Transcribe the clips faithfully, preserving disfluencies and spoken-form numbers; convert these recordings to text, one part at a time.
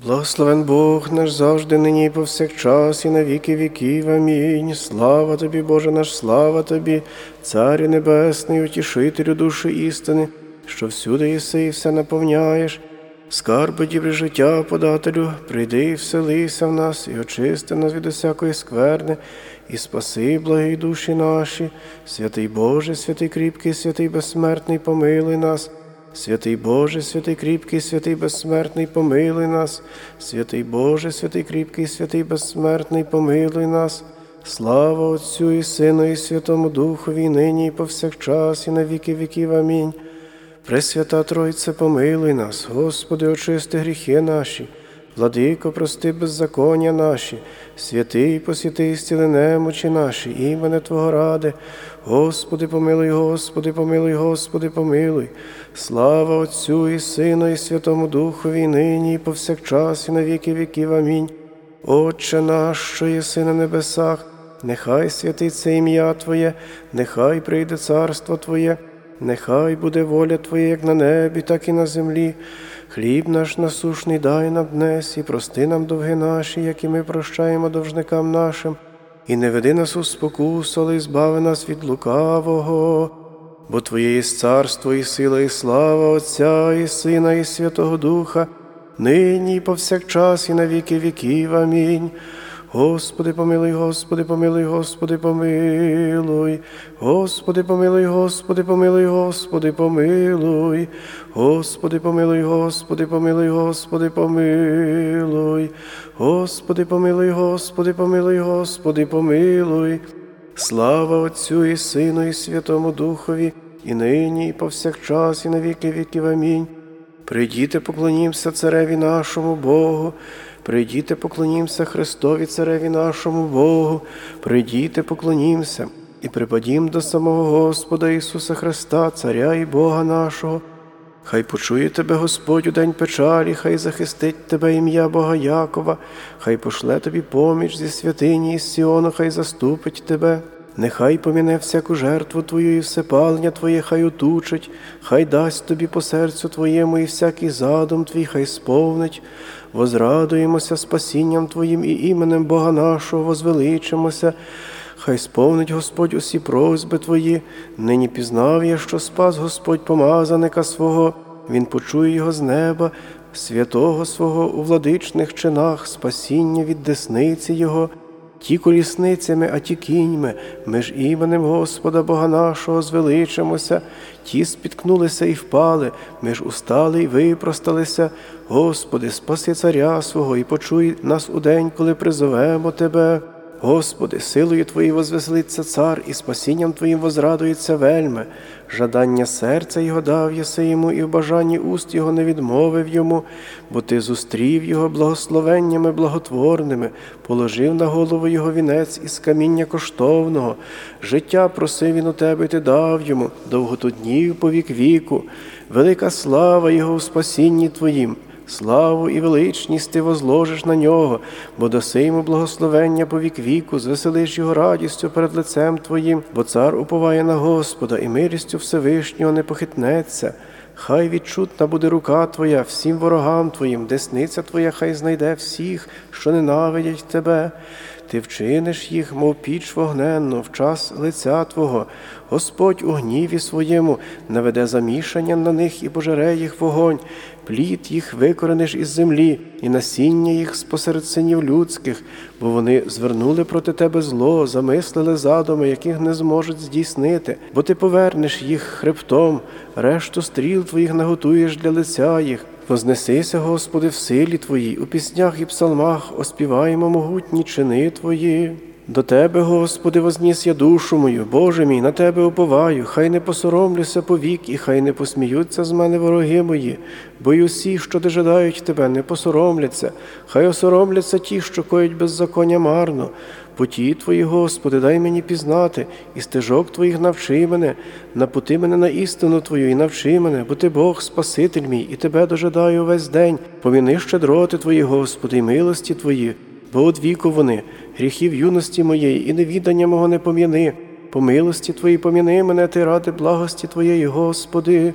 Благословен Бог наш завжди, нині і повсякчас, і на віки віків. Амінь. Слава Тобі, Боже наш, слава Тобі, Царю Небесний, утішителю душі істини, що всюди єси і все наповняєш. Скарби дібрі життя подателю, прийди і вселися в нас, і очисти нас від усякої скверни, і спаси, благі душі наші. Святий Боже, святий кріпкий, святий безсмертний, помилуй нас. Святий Боже, святий кріпкий, святий безсмертний, помилуй нас. Святий Боже, святий кріпкий, святий безсмертний, помилуй нас. Слава Отцю і Сину, і Святому Духові, нині і повсякчас, і на віки віків. Амінь. Пресвята Тройце, помилуй нас. Господи, очисти гріхи наші. Владико, прости беззаконня наші. Святий, посвяти, зціли немочі наші, імене Твого ради. Господи, помилуй, Господи, помилуй, Господи, помилуй. Слава Отцю і Сину, і Святому Духові, нині і повсякчас, і на віки віків. Амінь. Отче наш, що єси на небесах, нехай святиться ім'я Твоє, нехай прийде царство Твоє, нехай буде воля Твоя, як на небі, так і на землі. Хліб наш насушний дай нам днес, і прости нам довги наші, як і ми прощаємо довжникам нашим. І не веди нас у спокусу, але збави нас від лукавого. Бо Твоє є царство, і сила, і слава Отця, і Сина, і Святого Духа, нині і повсякчас, і на віки віків. Амінь. Господи, помилуй, Господи, помилуй, Господи, помилуй. Господи, помилуй, Господи, помилуй, Господи, помилуй. Господи, помилуй, Господи, помилуй, Господи, помилуй. Господи, помилуй, Господи, помилуй, Господи, помилуй. Слава Отцю і Сину, і Святому Духові, і нині, і повсякчас, і на віки віків. Амінь. Прийдіте, поклонімся Цареві нашому Богу. Прийдіте, поклонімся Христові, Цареві нашому Богу. Прийдіте, поклонімся і припадім до самого Господа Ісуса Христа, Царя і Бога нашого. Хай почує тебе Господь у день печалі, хай захистить тебе ім'я Бога Якова, хай пошле тобі поміч зі святині із Сіону, хай заступить тебе. Нехай поміне всяку жертву твою і всепалення твоє хай отучить, хай дасть тобі по серцю твоєму і всякий задум твій хай сповнить. Возрадуємося спасінням твоїм і іменем Бога нашого возвеличимося. Хай сповнить Господь усі просьби твої. Нині пізнав я, що спас Господь помазаника свого. Він почує його з неба, святого свого у владичних чинах, спасіння від десниці його. Ті колісницями, а ті кіньми, ми ж іменем Господа Бога нашого звеличимося. Ті спіткнулися і впали, ми ж устали і випросталися. Господи, спаси царя свого і почуй нас у день, коли призовемо Тебе. Господи, силою Твоєю возвеселиться цар, і спасінням Твоїм возрадується вельми. Жадання серця його дав єси йому, і в бажанні уст його не відмовив йому, бо Ти зустрів його благословеннями благотворними, положив на голову його вінець із каміння коштовного. Життя просив він у Тебе, і Ти дав йому, довготу днів по вік віку. Велика слава його у спасінні Твоїм. Славу і величність Ти возложиш на нього, бо даси йому благословення по вік віку, звеселиш його радістю перед лицем Твоїм, бо цар уповає на Господа, і милістю Всевишнього не похитнеться. Хай відчутна буде рука Твоя всім ворогам Твоїм, десниця Твоя хай знайде всіх, що ненавидять Тебе. Ти вчиниш їх, мов піч вогненну, в час лиця Твого. Господь у гніві своєму наведе замішання на них і пожере їх вогонь. Плід їх викорениш із землі, і насіння їх спосеред синів людських, бо вони звернули проти Тебе зло, замислили задуми, яких не зможуть здійснити. Бо Ти повернеш їх хребтом, решту стріл Твоїх наготуєш для лиця їх. Вознесися, Господи, в силі Твоїй, у піснях і псалмах оспіваємо могутні чини Твої. До Тебе, Господи, возніс я душу мою, Боже мій, на Тебе уповаю, хай не посоромлюся повік, і хай не посміються з мене вороги мої, бо й усі, що дожидають Тебе, не посоромляться, хай осоромляться ті, що коють беззаконня марно. Путі Твої, Господи, дай мені пізнати, і стежок Твоїх навчи мене, напути мене на істину Твою і навчи мене, бо Ти Бог, Спаситель мій, і Тебе дожидаю весь день. Поміни щедроти Твої, Господи, і милості Твої, бо од віку вони, гріхів юності моєї і невідання мого не пом'яни. По милості Твоїй пом'яни мене, Ти ради благості Твоєї, Господи.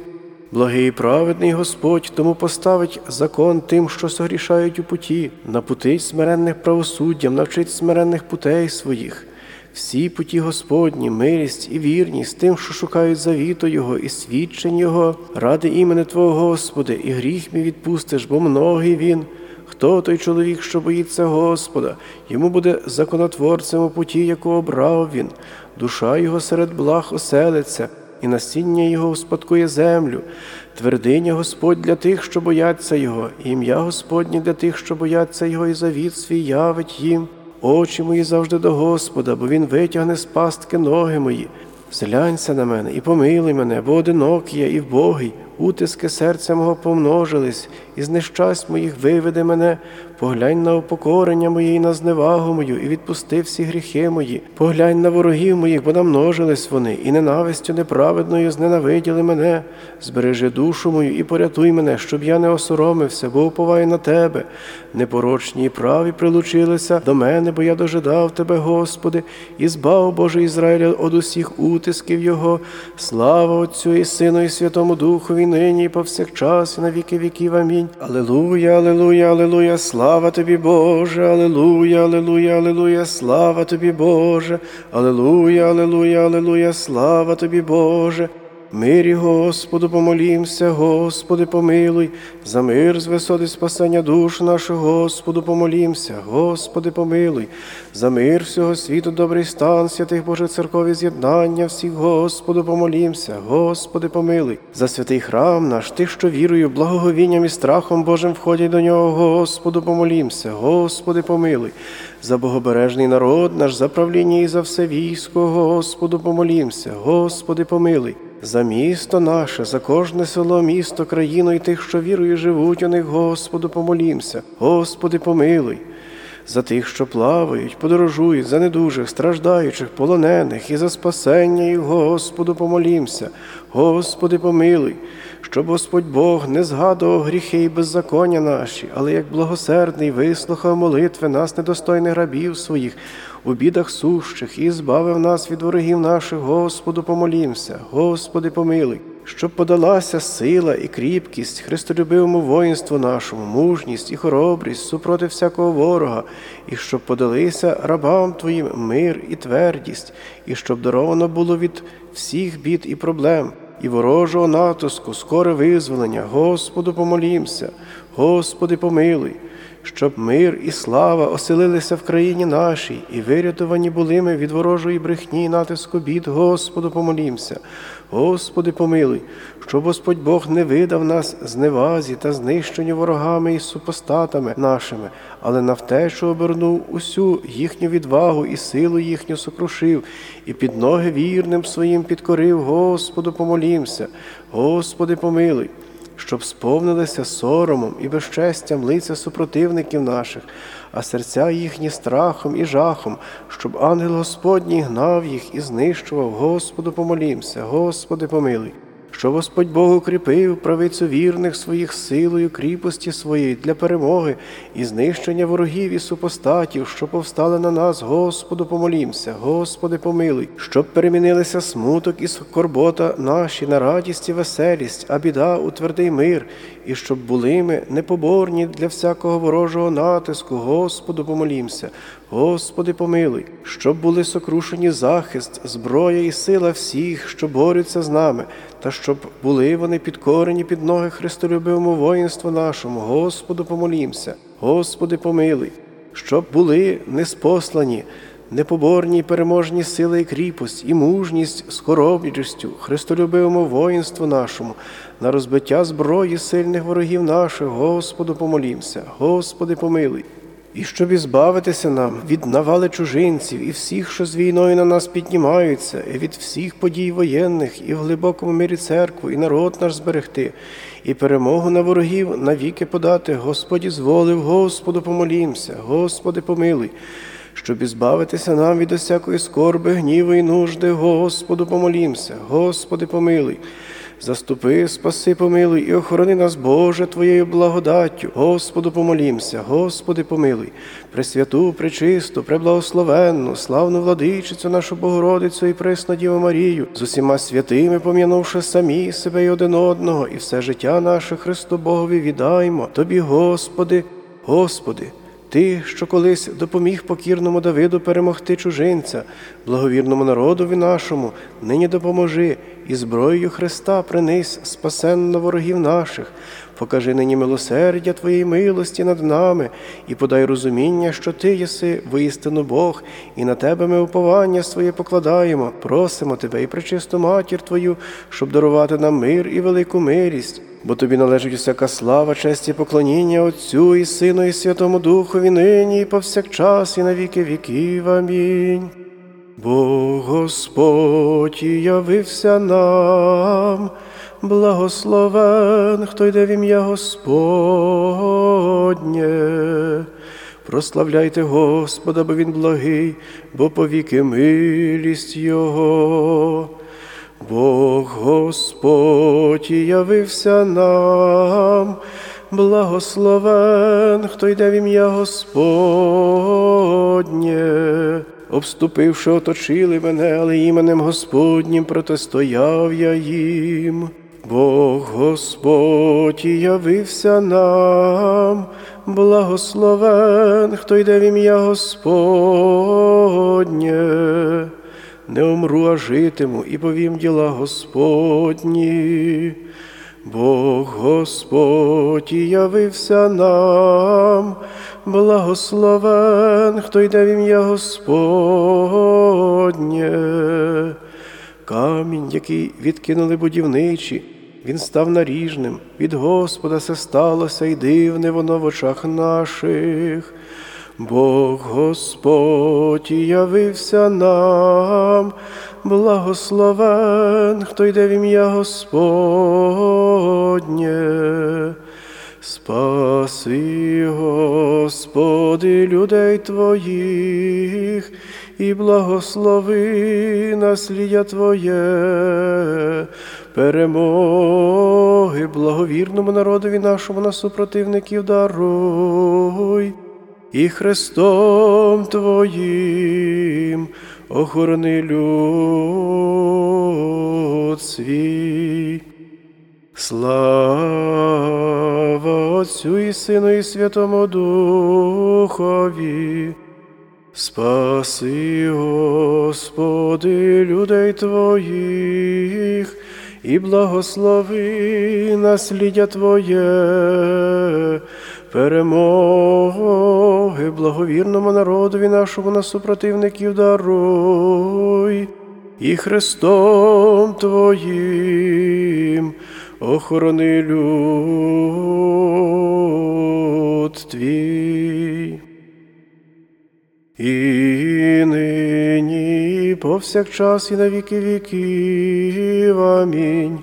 Благий і праведний Господь тому поставить закон тим, що согрішають у путі, напутить смиренних правосуддям, навчить смиренних путей своїх. Всі путі Господні, милість і вірність тим, що шукають завіту Його і свідчень Його, ради імени Твого, Господи, і гріх мій відпустиш, бо многий він. Хто той чоловік, що боїться Господа? Йому буде законотворцем у путі, яку обрав він. Душа його серед благ оселиться, і насіння його успадкує землю. Твердиня Господь для тих, що бояться Його, і ім'я Господнє для тих, що бояться Його, і завіт свій явить їм. Очі мої завжди до Господа, бо Він витягне з пастки ноги мої. Зглянься на мене і помилуй мене, бо одинокий я і вбогий. Утиски серця мого помножились, і з нещасть моїх виведи мене. Поглянь на упокорення моє і на зневагу мою, і відпусти всі гріхи мої. Поглянь на ворогів моїх, бо намножились вони, і ненавистю неправедною зненавиділи мене. Збережи душу мою і порятуй мене, щоб я не осоромився, бо уповаю на Тебе. Непорочні і праві прилучилися до мене, бо я дожидав Тебе, Господи, і збав, Боже Ізраїля, од усіх утисків Його. Слава Отцю і Сину і Святому Духові, нині і повсякчас, і на віки віків. Амінь. Алілуя, алілуя, алілуя, слава Тобі, Боже, алілуя, алілуя, алілуя, слава Тобі, Боже, алілуя, алілуя, алілуя, слава Тобі, Боже. Мирі Господу помолімся, Господи помилуй, за мир з висоти спасення душ наших, Господу помолімся, Господи помилуй, за мир всього світу, добрий стан святих Божих церков і з'єднання всіх, Господу помолімся, Господи помилуй, за святий храм наш, тих, що вірою, благоговінням і страхом Божим входять до нього, Господу помолімся, Господи помилуй, за богобережний народ наш, за правління і за все військо, Господу помолімся, Господи помилуй. За місто наше, за кожне село, місто, країну і тих, що вірою живуть у них, Господу помолімся, Господи помилуй. За тих, що плавають, подорожують, за недужих, страждаючих, полонених, і за спасення їх, Господу помолімся, Господи помилуй. Щоб Господь Бог не згадував гріхи і беззаконня наші, але як благосердний вислухав молитви нас, недостойних рабів своїх, у бідах сущих, і збавив нас від ворогів наших, Господу помолімся, Господи помилуй. Щоб подалася сила і кріпкість христолюбивому воїнству нашому, мужність і хоробрість супроти всякого ворога, і щоб подалися рабам Твоїм мир і твердість, і щоб даровано було від всіх бід і проблем, і ворожого натиску, скоре визволення, Господу помолімся, Господи помилуй. Щоб мир і слава оселилися в країні нашій, і вирятовані були ми від ворожої брехні і натиску бід, Господу помолімся, Господи помилуй. Щоб Господь Бог не видав нас зневазі та знищенню ворогами і супостатами нашими, але на втечу обернув усю їхню відвагу і силу їхню сокрушив, і під ноги вірним своїм підкорив, Господу помолімся, Господи помилуй. Щоб сповнилися соромом і безчестям лиця супротивників наших, а серця їхні страхом і жахом, щоб ангел Господній гнав їх і знищував, Господу помолімся, Господи помилуй. Щоб Господь Бог укріпив правицю вірних своїх силою кріпості своєї для перемоги і знищення ворогів і супостатів, що повстали на нас, Господу помолімся, Господи помилуй. Щоб перемінилися смуток і скорбота наші на радість і веселість, а біда у твердий мир, і щоб були ми непоборні для всякого ворожого натиску, Господу помолімся, Господи помилуй. Щоб були сокрушені захист, зброя і сила всіх, що борються з нами, та щоб були вони підкорені під ноги христолюбивому воїнству нашому, Господу помолімся, Господи помилуй. Щоб були неспослані, непоборні й переможні сили і кріпость, і мужність з хоробрістю христолюбивому воїнству нашому, на розбиття зброї сильних ворогів наших, Господу помолімся, Господи помилуй. І щоб ізбавитися нам від навали чужинців і всіх, що з війною на нас піднімаються, і від всіх подій воєнних, і в глибокому мирі церкву, і народ наш зберегти, і перемогу на ворогів навіки подати, Господь зволив, Господу помолімся, Господи помилуй. Щоб ізбавитися нам від усякої скорби, гніву і нужди, Господу помолімся, Господи помилуй. Заступи, спаси, помилуй і охорони нас, Боже, Твоєю благодаттю. Господу помолімся, Господи помилуй. Пресвяту, пречисту, преблагословенну, славну владичицю нашу Богородицю і пресну Діву Марію, з усіма святими, пом'янувши самі себе і один одного, і все життя наше Христу Богові віддаймо. Тобі, Господи, Господи, Ти, що колись допоміг покірному Давиду перемогти чужинця, благовірному народові нашому, нині допоможи і зброєю Христа принись спасенно ворогів наших. Покажи нині милосердя Твоєї милості над нами і подай розуміння, що Ти єси воістину Бог, і на Тебе ми уповання своє покладаємо. Просимо Тебе і пречисту Матір Твою, щоб дарувати нам мир і велику милість. Бо Тобі належить усяка слава, честь і поклоніння Отцю і Сину і Святому Духові нині і повсякчас і на віки віків. Амінь. Бог Господь явився нам, благословен, хто йде в ім'я Господнє. Прославляйте Господа, бо Він благий, бо повіки милість Його. Бог Господь явився нам, благословен, хто йде в ім'я Господнє. Обступивши, оточили мене, але іменем Господнім протистояв я їм. Бог Господь явився нам, благословен, хто йде в ім'я Господнє. Не умру, а житиму, і повім діла Господні. Бог Господь явився нам, благословен, хто йде в ім'я Господнє. Камінь, який відкинули будівничі, він став наріжним. Від Господа се сталося, і дивне воно в очах наших. Бог Господь явився нам, благословен, хто йде в ім'я Господнє. Спаси, Господи, людей Твоїх, і благослови насліддя Твоє. Перемоги благовірному народові нашому на супротивників даруй. І Христом Твоїм охорони люд свій. Слава Отцю і Сину і Святому Духові. Спаси, Господи, людей Твоїх, і благослови насліддя Твоє. Перемоги благовірному народові нашому на супротивників даруй. І Христом Твоїм охорони люд Твій. І нині, і повсякчас, і на віки віків. Амінь.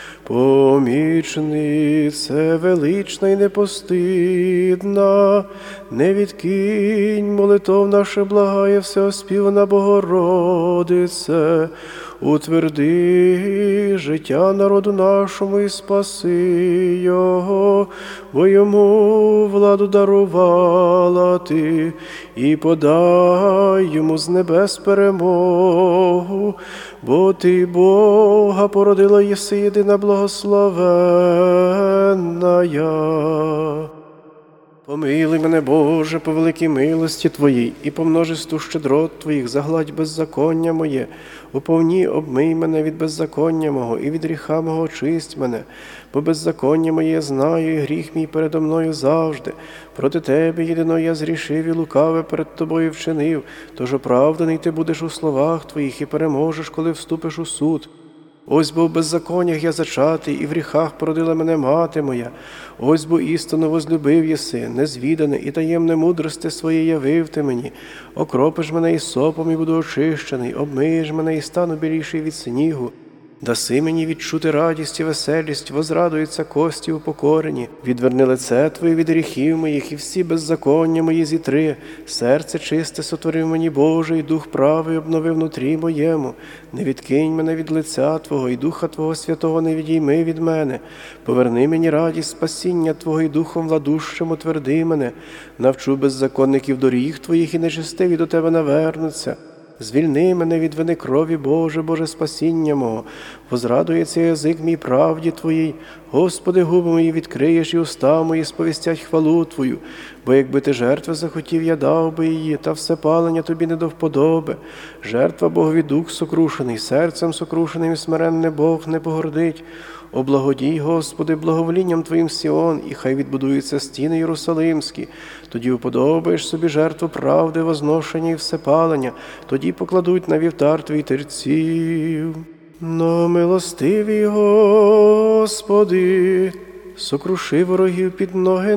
Помічнице велична і непостидна, не відкинь молитов наших, благає всеоспівана Богородице, утверди життя народу нашому і спаси його, бо йому владу дарувала Ти, і подай йому з небес перемогу, бо Ти Бога породила єси єдина благословенна. Помилуй мене, Боже, по великій милості Твоїй, і по множеству щедрот Твоїх загладь беззаконня моє. Уповні, обмий мене від беззаконня мого, і від гріха мого очисть мене. Бо беззаконня моє я знаю, і гріх мій передо мною завжди. Проти Тебе єдино я зрішив, і лукаве перед Тобою вчинив. Тож оправданий Ти будеш у словах Твоїх, і переможеш, коли вступиш у суд. Ось бо в беззаконнях я зачатий, і в гріхах породила мене мати моя. Ось бо істинно возлюбив єси, незвідане і таємне мудрости своє явив ти мені. Окропиш мене із сопом, і буду очищений, обмиєш мене, і стану біліший від снігу. Даси мені відчути радість і веселість, возрадуються кості упокорені. Відверни лице Твоє від гріхів моїх, і всі беззаконня мої зітри. Серце чисте сотворив мені, Боже, і дух правий обнови внутрі моєму. Не відкинь мене від лиця Твого, і Духа Твого Святого не відійми від мене. Поверни мені радість спасіння Твого, і Духом владущим утверди мене. Навчу беззаконників доріг Твоїх, і нечестиві до Тебе навернуться. Звільни мене від вини крові, Боже, Боже, спасіння мого. Возрадується язик мій правді Твоїй. Господи, губи мої відкриєш, і уста мої сповістять хвалу Твою. Бо якби Ти жертви захотів, я дав би її, та все палення Тобі не до вподоби. Жертва Богові дух сокрушений, серцем сокрушеним і смиренне Бог не погордить. Облагодій, Господи, благоволінням Твоїм Сіон, і хай відбудуються стіни Єрусалимські. Тоді уподобаєш собі жертву правди, возношення і всепалення, тоді покладуть на вівтар Твій терців. Но милостивий Господи, сокруши ворогів під ноги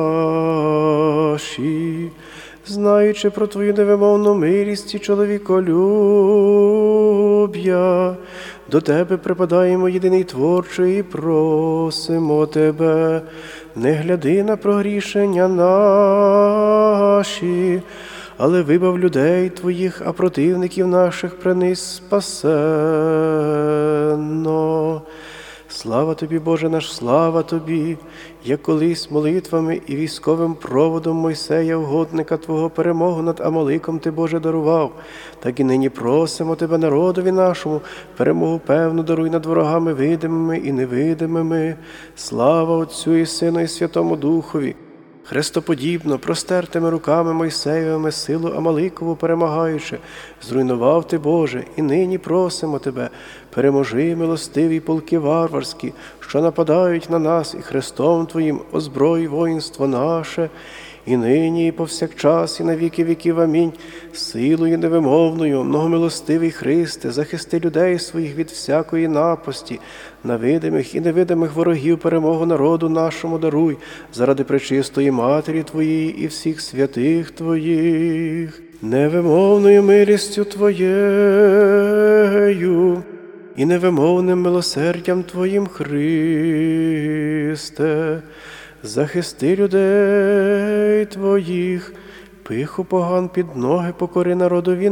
наші, знаючи про Твою невимовну милість і чоловіколюб'я. До Тебе припадаємо, єдиний Творчий, і просимо Тебе, не гляди на прогрішення наші, але вибав людей Твоїх, а противників наших принись спасенно. Слава Тобі, Боже наш, слава Тобі, як колись молитвами і військовим проводом Мойсея, угодника Твого, перемогу над Амаликом Ти, Боже, дарував, так і нині просимо Тебе, народові нашому, перемогу певну даруй над ворогами видимими і невидимими. Слава Отцю і Сину і Святому Духові. Хрестоподібно, простертими руками Мойсеєвими силу Амаликову перемагаючи, зруйнував Ти, Боже, і нині просимо Тебе, переможи, милостиві полки варварські, що нападають на нас, і Христом Твоїм озброй воїнство наше, і нині, і повсякчас, і на віки віків. Амінь. Силою невимовною, многомилостивий Христе, захисти людей своїх від всякої напасті, на видимих і невидимих ворогів перемогу народу нашому даруй, заради пречистої Матері Твоєї і всіх святих Твоїх. Невимовною милістю Твоєю і невимовним милосердям Твоїм, Христе, захисти людей Твоїх, пиху поган під ноги покори народові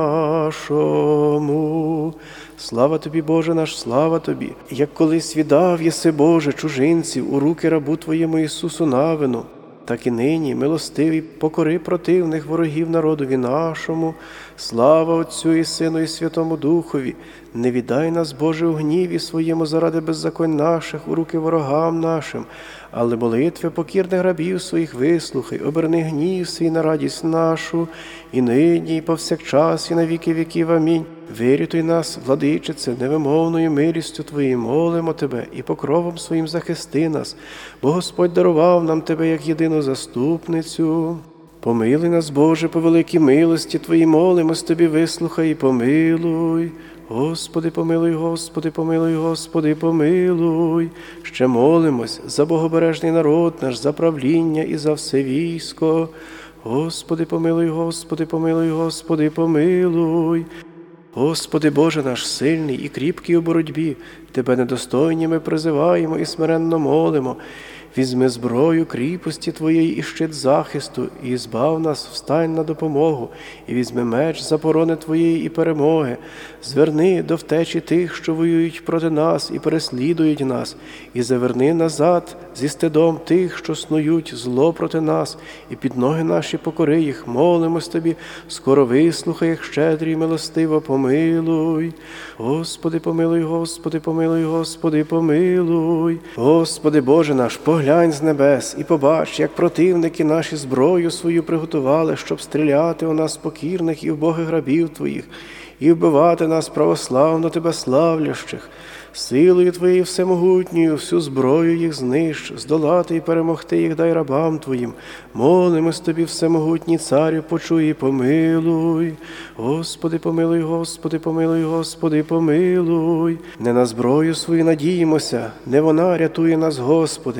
нашому. Слава Тобі, Боже наш, слава Тобі, як колись віддав єси, Боже, чужинців у руки рабу Твоєму Ісусу Навину, так і нині, милостивий, покори противних ворогів народові нашому. Слава Отцю і Сину і Святому Духові. Не віддай нас, Боже, у гніві своєму заради беззаконь наших у руки ворогам нашим, але молитви покірних рабів своїх вислухай, оберни гнів свій на радість нашу, і нині, і повсякчас, і на віки віків. Амінь. Вирятуй нас, владичице, невимовною милістю Твоєю молимо Тебе, і покровом своїм захисти нас, бо Господь дарував нам Тебе як єдину заступницю. Помилуй нас, Боже, по великій милості Твоїй молимось Тобі, вислухай і помилуй. Господи, помилуй, Господи, помилуй, Господи, помилуй. Ще молимось за богобережний народ наш, за правління і за все військо. Господи, помилуй, Господи, помилуй, Господи, помилуй. Господи, Боже наш, сильний і кріпкий у боротьбі, Тебе недостойні ми призиваємо і смиренно молимо. Візьми зброю кріпості Твоєї і щит захисту, і збав нас, встань на допомогу, і візьми меч запорони Твоєї і перемоги. Зверни до втечі тих, що воюють проти нас і переслідують нас, і заверни назад зі стидом тих, що снують зло проти нас, і під ноги наші покори їх. Молимось Тобі, скоро вислухай, як щедрий і милостиво помилуй. Господи, помилуй, Господи, помилуй, Господи, помилуй. Господи, Боже наш, поглянь з небес і побач, як противники наші зброю свою приготували, щоб стріляти у нас покірних і вбогих рабів Твоїх, і вбивати нас православно Тебе славлящих. Силою Твоєю всемогутньою всю зброю їх знищ, здолати і перемогти їх дай рабам Твоїм. Молимось Тобі, всемогутній Царю, почуй і помилуй. Господи, помилуй, Господи, помилуй, Господи, помилуй. Не на зброю свою надіємося, не вона рятує нас, Господи,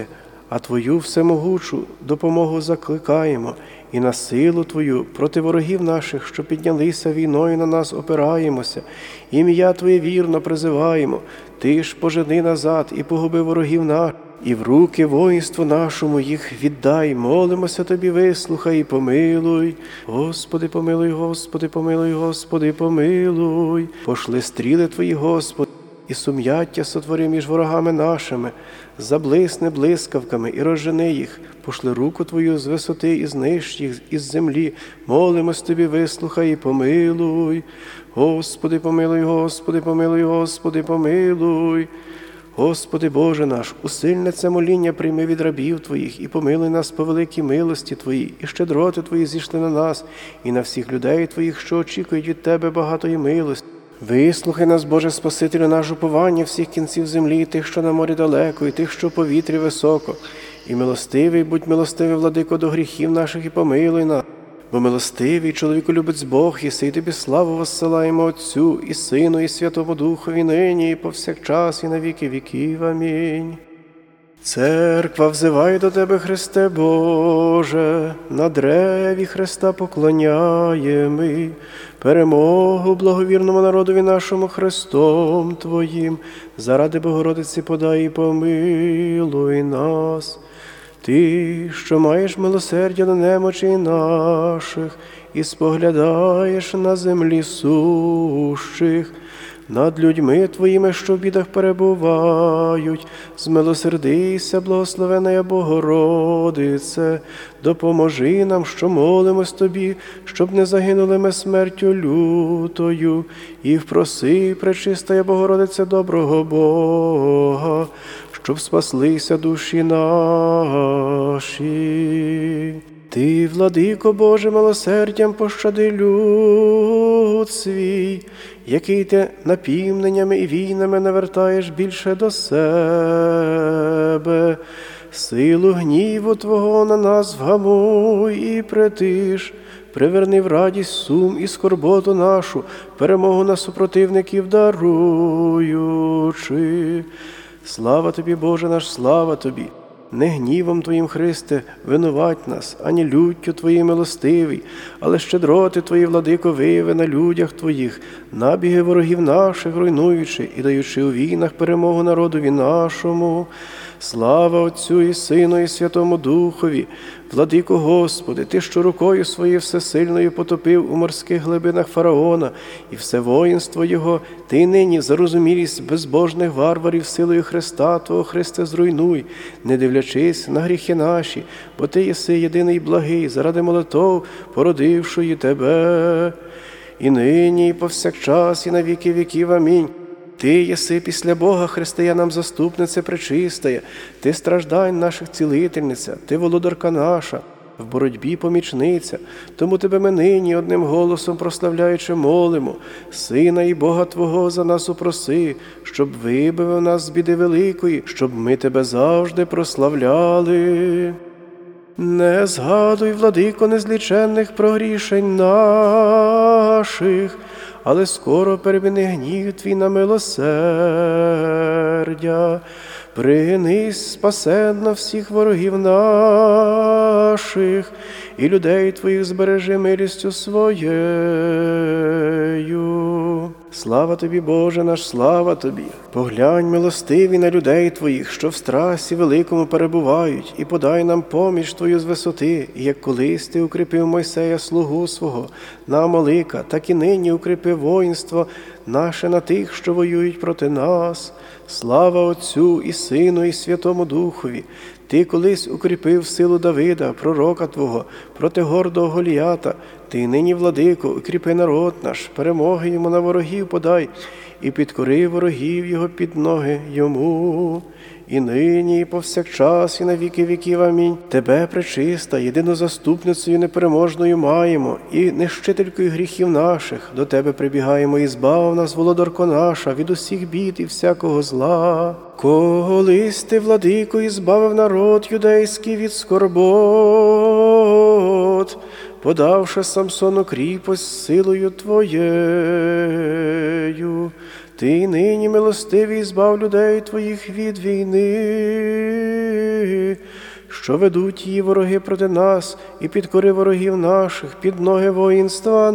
а Твою всемогучу допомогу закликаємо, і на силу Твою проти ворогів наших, що піднялися війною на нас, опираємося. Ім'я Твоє вірно призиваємо. Ти ж пожени назад і погуби ворогів наших, і в руки воїнству нашому їх віддай. Молимося Тобі, вислухай і помилуй. Господи, помилуй, Господи, помилуй, Господи, помилуй. Пошли стріли Твої, Господи, і сум'яття сотвори між ворогами нашими. Заблисни блискавками і розжени їх. Пошли руку Твою з висоти і знищ їх із землі. Молимось Тобі, вислухай і помилуй. Господи, помилуй, Господи, помилуй, Господи, помилуй. Господи Боже наш, усильне це моління прийми від рабів Твоїх і помилуй нас по великій милості Твоїй, і щедроти Твої зійшли на нас і на всіх людей Твоїх, що очікують від Тебе багатої милості. Вислухай нас, Боже Спасителю, наш уповання всіх кінців землі, тих, що на морі далеко, і тих, що в повітрі високо. І милостивий, будь милостивий, владико, до гріхів наших, і помилуй нас. Бо милостивий чоловіку любець Бог, єси, і Тобі славу воссилаємо Отцю, і Сину, і Святому Духові, нині, і повсякчас, і на віки віків. Амінь. Церква взиває до Тебе, Христе Боже, на древі Христа поклоняємо, перемогу благовірному народові нашому Христом Твоїм, заради Богородиці подай і помилуй нас. Ти, що маєш милосердя до немочей наших, і споглядаєш на землі сущих, над людьми Твоїми, що в бідах перебувають, змилосердися, благословена Богородице, допоможи нам, що молимось Тобі, щоб не загинули ми смертю лютою, і впроси, пречистая Богородице, доброго Бога, щоб спаслися душі наші. Ти, владико Боже, милосердям пощади люд свій, який ти напівненнями і війнами навертаєш більше до себе. Силу гніву Твого на нас вгамуй і притиш, приверни в радість сум і скорботу нашу, перемогу на супротивників даруючи. Слава Тобі, Боже наш, слава Тобі! Не гнівом Твоїм, Христе, винувать нас, ані люттю Твоїй милостивий, але щедроти Твої, владико, вияви на людях Твоїх, набіги ворогів наших руйнуючи і даючи у війнах перемогу народові нашому. Слава Отцю і Сину і Святому Духові! Владико Господи, Ти, що рукою Своєю всесильною потопив у морських глибинах фараона і все воїнство його, Ти нині зарозумілість безбожних варварів силою Христа Твого, Христе, зруйнуй, не дивлячись на гріхи наші, бо Ти єси єдиний благий, заради молитов, породившої Тебе. І нині, і повсякчас, і на віки віків. Амінь. Ти єси після Бога християнам заступниця пречистая, Ти страждань наших цілительниця, Ти володарка наша, в боротьбі помічниця. Тому Тебе ми нині одним голосом прославляючи молимо, Сина і Бога Твого за нас упроси, щоб вибавив нас з біди великої, щоб ми Тебе завжди прославляли. Не згадуй, владико, незліченних прогрішень наших, але скоро переміни гнів Твій на милосердя. Пригнись спасенно всіх ворогів наших, і людей Твоїх збережи милістю Своєю. Слава Тобі, Боже наш, слава Тобі! Поглянь, милостивий, на людей Твоїх, що в страсі великому перебувають, і подай нам поміч Твою з висоти, і як колись Ти укріпив Мойсея, слугу свого, на Амалика, так і нині укріпи воїнство наше на тих, що воюють проти нас. Слава Отцю і Сину і Святому Духові! Ти колись укріпив силу Давида, пророка Твого, проти гордого Голіята. Ти нині, владико, укріпи народ наш, перемоги йому на ворогів подай, і підкори ворогів його під ноги йому. І нині, і повсякчас, і на віки віків. Амінь. Тебе, пречиста, єдину заступницею непереможною маємо, і нищителькою гріхів наших. До Тебе прибігаємо, і збав нас, володарко наша, від усіх бід і всякого зла. Колись Ти, владико, і збавив народ юдейський від скорбот, подавши Самсону кріпость силою Твоєю. Ти нині, милостивий, збав людей Твоїх від війни. що ведуть її вороги проти нас, і підкори ворогів наших під ноги воїнства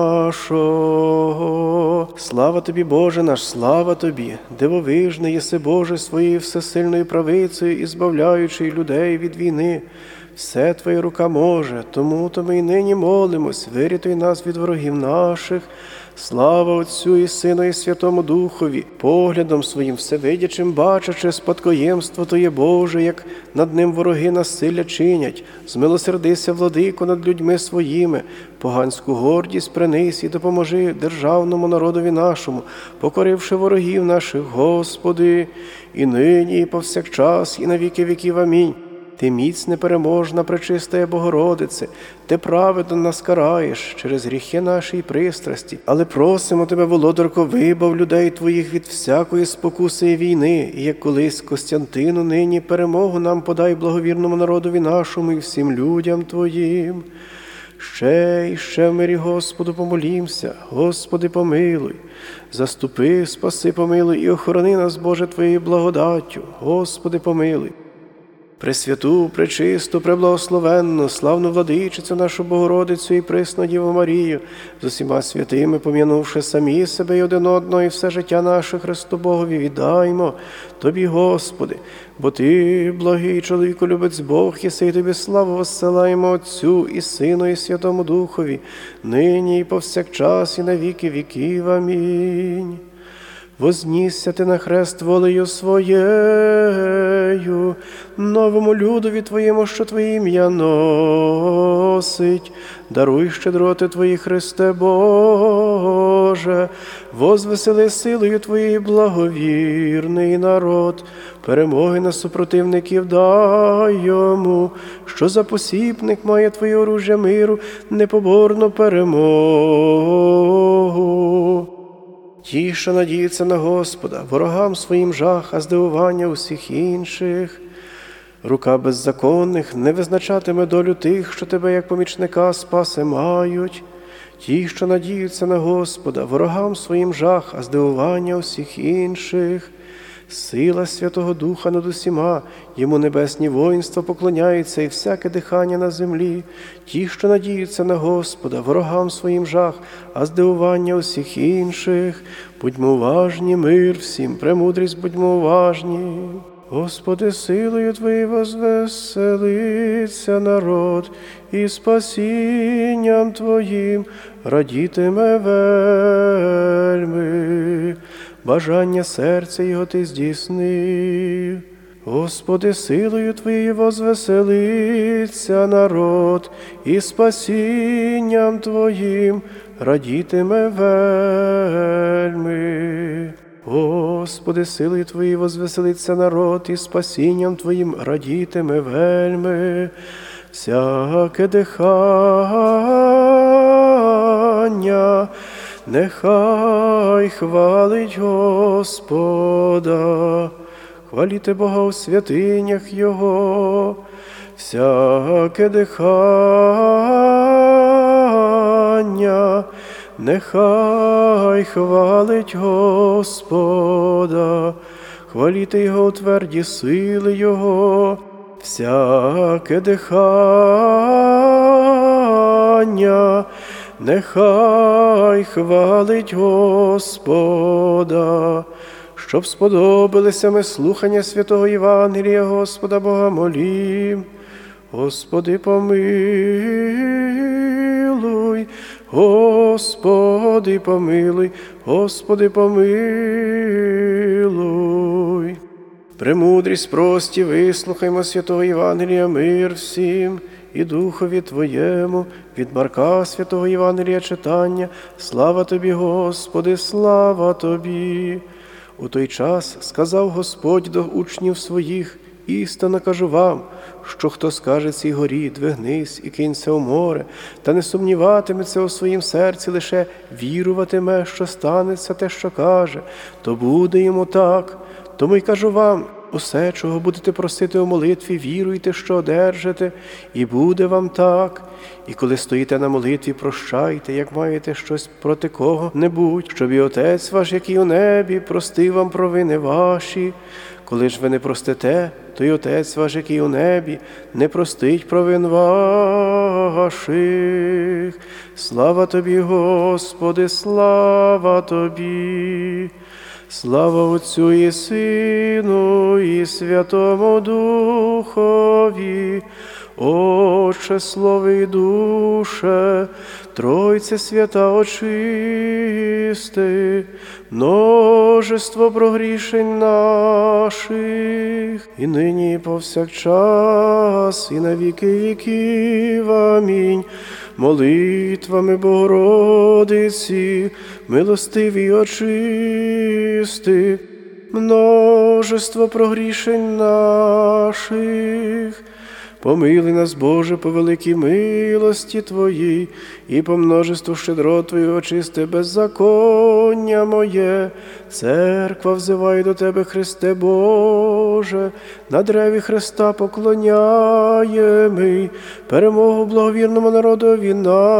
нашого. Слава тобі, Боже наш, слава тобі, дивовижний єси, Боже, своєю всесильною правицею і збавляючи людей від війни. Все Твоя рука може, тому то ми й нині молимось, вирятуй нас від ворогів наших. Слава Отцю і Сину і Святому Духові, поглядом своїм всевидячим бачачи спадкоємство Твоє Боже, як над ним вороги насилля чинять. Змилосердися, владико, над людьми своїми, поганську гордість принись і допоможи державному народові нашому, покоривши ворогів наших, Господи, і нині, і повсякчас, і на віки віків. Амінь. Ти міць непереможна, пречистая Богородице, Ти праведно нас караєш через гріхи наші й пристрасті, але просимо Тебе, Володарко, вибав людей Твоїх від всякої спокуси і війни, і як колись Костянтину нині перемогу нам подай благовірному народові нашому і всім людям Твоїм. Ще і ще в мирі Господу помолімся, Господи, помилуй, заступи, спаси, помилуй і охорони нас, Боже, Твоєю благодаттю, Господи, помилуй. Пресвяту, пречисту, преблагословенну, славну владичицю нашу Богородицю і пресну Діву Марію, з усіма святими, пом'янувши самі себе і один одного, і все життя наше Христу Богові віддаймо Тобі, Господи, бо Ти, благий чоловіколюбець Бог, єси, і Тобі славу воссилаємо Отцю і Сину і Святому Духові, нині і повсякчас і на віки віків. Амінь. Вознісся ти на хрест волею своєю, новому людові Твоєму, що Твоє ім'я носить. Даруй щедроти Твої, Христе Боже, возвесели силою Твоєю благовірний народ, перемоги на супротивників дай йому, що за посіпник має Твоє оружжя миру, непоборну перемогу. Ті, що надіються на Господа, ворогам своїм жах, а здивування усіх інших. Рука беззаконних не визначатиме долю тих, що тебе як помічника спаси мають. Ті, що надіються на Господа, ворогам своїм жах, а здивування усіх інших. Сила Святого Духа над усіма, йому небесні воїнства поклоняються і всяке дихання на землі. Ті, що надіються на Господа, ворогам своїм жах, а здивування усіх інших. Будьмо уважні, мир всім, премудрість, будьмо уважні. Господи, силою Твоєю возвеселиться народ, і спасінням Твоїм радітиме вельми. Бажання серця його Ти здійснив. Господи, силою Твоєю возвеселиться народ, і спасінням Твоїм радітиме вельми. Господи, силою Твоєю возвеселиться народ, і спасінням Твоїм радітиме вельми. Всяке дихання нехай хвалить Господа, хваліте Бога у святинях Його. Всяке дихання нехай хвалить Господа, хваліте Його у тверді сили Його. Всяке дихання нехай хвалить Господа, щоб сподобалися ми слухання святого Євангелія Господа Бога молім. Господи, помилуй, Господи, помилуй, Господи, помилуй. Премудрість прості, вислухаймо святого Євангелія, мир всім і Духові Твоєму, від Марка святого Євангелія читання. Слава Тобі, Господи, слава Тобі. У той час сказав Господь до учнів своїх: істинно кажу вам, що хто скаже цій горі, двигнись і кинься у море, та не сумніватиметься у своїм серці, лише віруватиме, що станеться те, що каже, то буде йому так. Тому й кажу вам, усе, чого будете просити у молитві, віруйте, що одержите, і буде вам так. І коли стоїте на молитві, прощайте, як маєте щось проти кого-небудь, щоб і Отець ваш, який у небі, простив вам провини ваші. Коли ж ви не простите, то й Отець ваш, який у небі, не простить провин ваших. Слава тобі, Господи, слава тобі. Слава Отцю і Сину, і Святому Духові, Отче, Слово і Душе, Тройце свята очисти, множество прогрішень наших, і нині, і повсякчас, і на віки віків. Амінь. Молитвами Богородиці, милостиві очисти, множество прогрішень наших. Помилуй нас, Боже, по великій милості Твоїй, і по множеству щедрот Твоїх очисти беззаконня моє. Церква взиває до Тебе, Христе Боже, на древі Христа поклоняємий, перемогу благовірному народові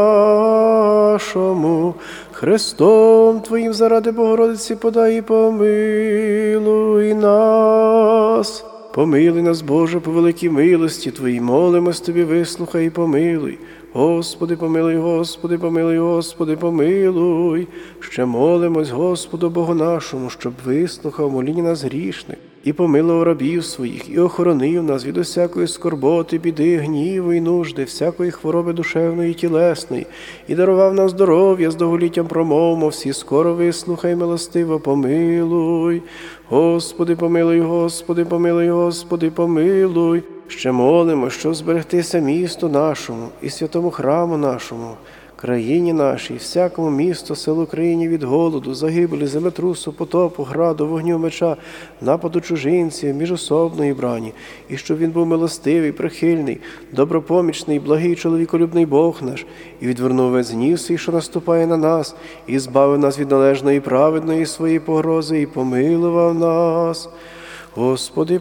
нашому. Христом Твоїм заради Богородиці подай і помилуй нас. Помилуй нас, Боже, по великій милості Твоїй, молимось Тобі, вислухай і помилуй. Господи, помилуй, Господи, помилуй, Господи, помилуй. Ще молимось Господу Богу нашому, щоб вислухав моління нас грішних, і помилував рабів своїх, і охоронив нас від усякої скорботи, біди, гніву і нужди, всякої хвороби душевної і тілесної, і дарував нам здоров'я з довголіттям промовмо, всі скоро вислухай, милостиво помилуй. Господи, помилуй, Господи, помилуй, Господи, помилуй. Ще молимо, щоб зберегтися місту нашому і святому храму нашому, країні нашій, всякому місту, селу, країні від голоду, загибелі, землетрусу, потопу, граду, вогню, меча, нападу чужинців, міжособної брані, і щоб він був милостивий, прихильний, добропомічний, благий, чоловіколюбний Бог наш, і відвернув весь гнів свій, що наступає на нас, і збавив нас від належної праведної своєї погрози, і помилував нас. Господи,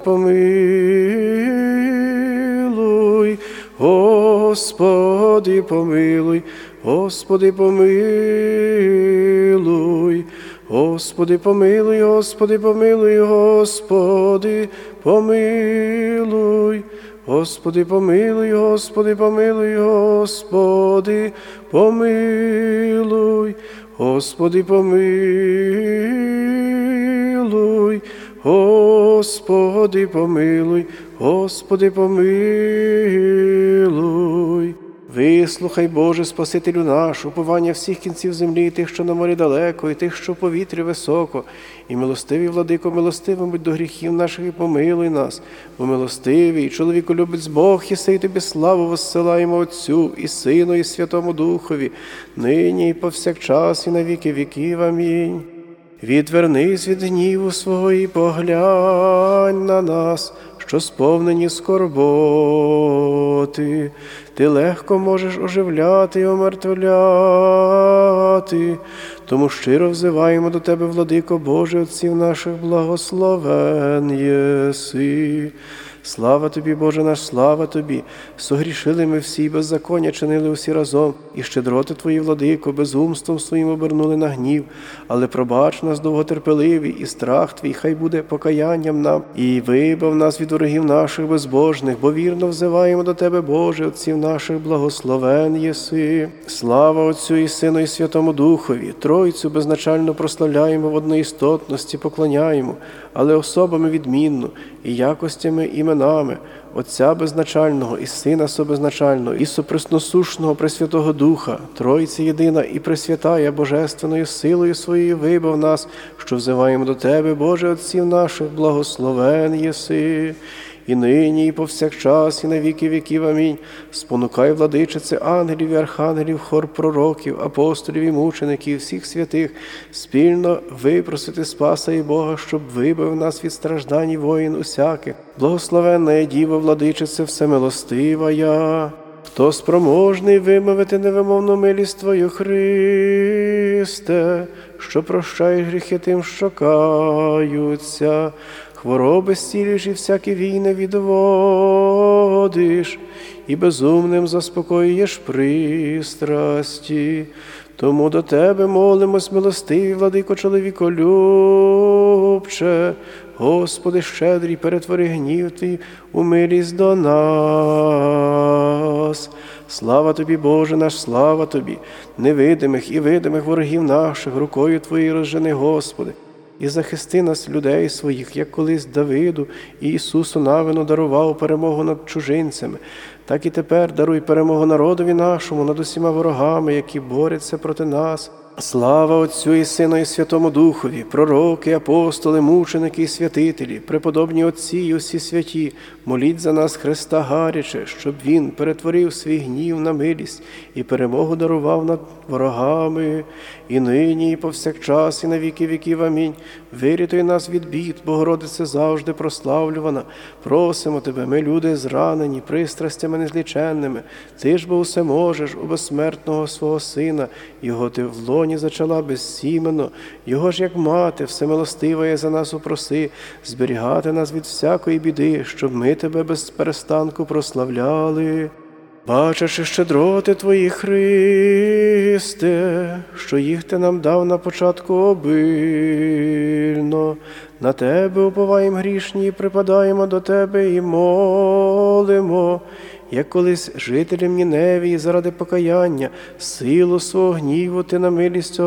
помилуй, Господи, помилуй, Господи, помилуй, Господи, помилуй, Господи, помилуй, Господи, помилуй, Господи, помилуй, Господи, помилуй, Господи, помилуй, Господи, помилуй, Господи, помилуй, Господи, помилуй. Вислухай, Боже, Спасителю наш, уповання всіх кінців землі, тих, що на морі далеко, і тих, що в повітрі високо. І милостивий, владико, милостивим будь до гріхів наших і помилуй нас. Бо милостивий, чоловіколюбець Бог, єси, і тобі славу воссилаємо Отцю, і Сину, і Святому Духові, нині і повсякчас, і на віки віків. Амінь. Відвернись від гніву свого і поглянь на нас, що сповнені скорботи. Ти легко можеш оживляти і омертвляти, тому щиро взиваємо до Тебе, Владико Боже, Отців наших, благословен єси. Слава Тобі, Боже наш, слава Тобі! Согрішили ми всі, і беззаконня чинили усі разом, і щедроти Твої, Владико, безумством своїм обернули на гнів. Але пробач нас довготерпеливі, і страх Твій хай буде покаянням нам, і вибав нас від ворогів наших безбожних, бо вірно взиваємо до Тебе, Боже, Отців наших, благословен єси. Слава Отцю і Сину, і Святому Духові! Тройцю безначально прославляємо, в одноістотності поклоняємо, але особами відмінно, і якостями іменами Отця безначального, і Сина собезначального, і сопресносушного Пресвятого Духа, Тройці єдина і пресвятая божественною силою своєю вибав нас, що взиваємо до Тебе, Боже, Отців наших, благословен єси. І нині, і повсякчас, і на віки віків. Амінь. Спонукай, владичице, ангелів і архангелів, хор пророків, апостолів і мучеників, всіх святих, спільно випросити Спаса і Бога, щоб вибив нас від страждань і воїн усяких. Благословенна Діва, владичице, всемилостивая, хто спроможний вимовити невимовну милість Твою, Христе, що прощаєш гріхи тим, що каються, хвороби зцілюєш і всякі війни відводиш, і безумним заспокоюєш пристрасті. Тому до Тебе молимось, милостивий владико чоловіколюбче. Господи, щедрий, перетвори гнів Твій у милість до нас. Слава Тобі, Боже наш, слава Тобі, невидимих і видимих ворогів наших, рукою Твоєю розжени, Господи. І захисти нас, людей своїх, як колись Давиду і Ісусу Навину дарував перемогу над чужинцями, так і тепер даруй перемогу народові нашому над усіма ворогами, які борються проти нас. Слава Отцю і Сину і Святому Духові, пророки, апостоли, мученики і святителі, преподобні отці і усі святі, моліть за нас Христа гаряче, щоб Він перетворив свій гнів на милість і перемогу дарував над ворогами, і нині, і повсякчас, і на віки віків. Амінь. Вирятуй нас від бід, Богородице завжди прославлювана. Просимо Тебе, ми люди зранені, пристрастями незліченними. Ти ж, бо усе можеш, у безсмертного свого Сина, Його Ти в лоні зачала безсіменно, Його ж, як мати, всемилостивая, за нас упроси, зберігати нас від всякої біди, щоб ми Тебе без перестанку прославляли. Бачачи щедроти Твої, Христе, що їх Ти нам дав на початку обильно, на Тебе уповаєм грішні, припадаємо до Тебе і молимо, як колись жителям Ніневії заради покаяння силу свого гніву Ти на милість